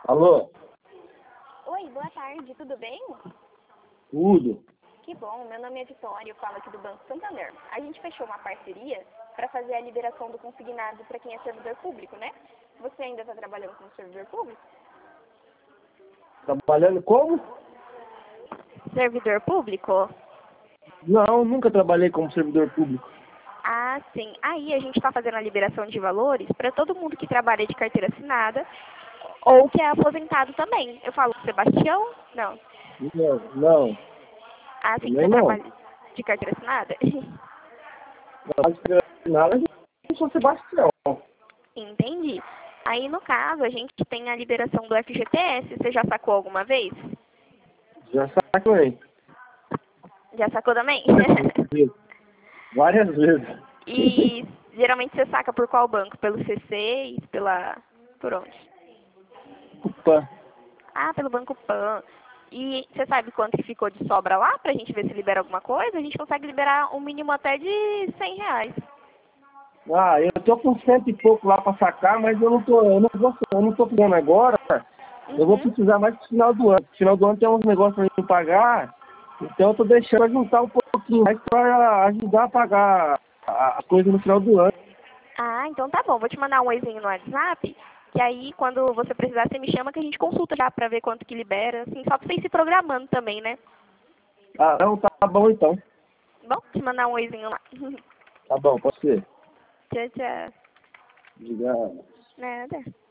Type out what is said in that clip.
Alô? Oi, boa tarde, tudo bem? Tudo? Que bom, meu nome é Vitória, eu falo aqui do Banco Santander. A gente fechou uma parceria para fazer a liberação do consignado para quem é servidor público, né? Você ainda está trabalhando como servidor público? Trabalhando como? Servidor público? Não, nunca trabalhei como servidor público. Ah, sim. Aí a gente está fazendo a liberação de valores para todo mundo que trabalha de carteira assinada ou que é aposentado também. Eu falo com o Sebastião? Não. Não, Ah, sim, também você não. trabalha de carteira assinada? Não de nada de São Sebastião. Entendi. Aí, no caso, a gente tem a liberação do FGTS. Você já sacou alguma vez? Já saquei. Já sacou também? Várias vezes. E geralmente você saca por qual banco? Pelo C6? Por onde? Opa. Ah, pelo Banco Pan. E você sabe quanto que ficou de sobra lá pra gente ver se libera alguma coisa? A gente consegue liberar um mínimo até de R$ 100. Ah, eu tô com cento e pouco lá pra sacar, mas eu não tô precisando agora. Eu vou Uhum. precisar mais pro final do ano. No final do ano tem uns negócios pra mim pagar, então eu tô deixando pra juntar um pouquinho mais pra ajudar a pagar a coisa no final do ano. Ah, então tá bom. Vou te mandar um oizinho no WhatsApp, que aí quando você precisar, você me chama que a gente consulta já pra ver quanto que libera, assim, só pra você ir se programando também, né? Ah, não, tá bom então. Bom, te mandar um oizinho lá. Tá bom, pode ser. Tchau, tchau. Obrigado. Nada.